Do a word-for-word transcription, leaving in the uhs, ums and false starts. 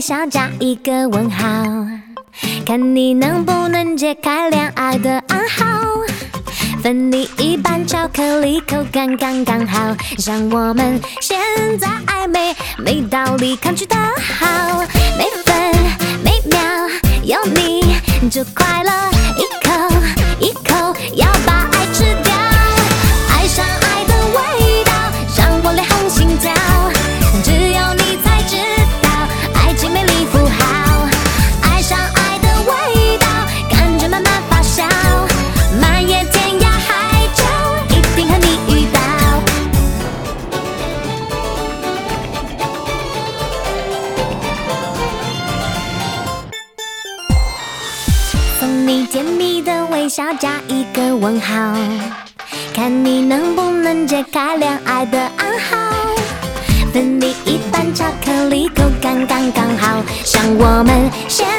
笑加一个问号，看你能不能解开恋爱的暗号。分你一半巧克力，口感刚刚好，像我们现在暧昧，没道理抗拒的好。每分每秒有你就快乐，一口一口要把爱吃掉。爱上爱的味道，让我脸红心跳，只有你才知道爱情美丽符号。爱上爱的味道，感觉慢慢发酵，漫野天涯海角，一定和你遇到。送你甜蜜的微笑加一个问号，看你能不能解开恋爱的暗号。分你一半巧克力，口感刚刚好，像我们现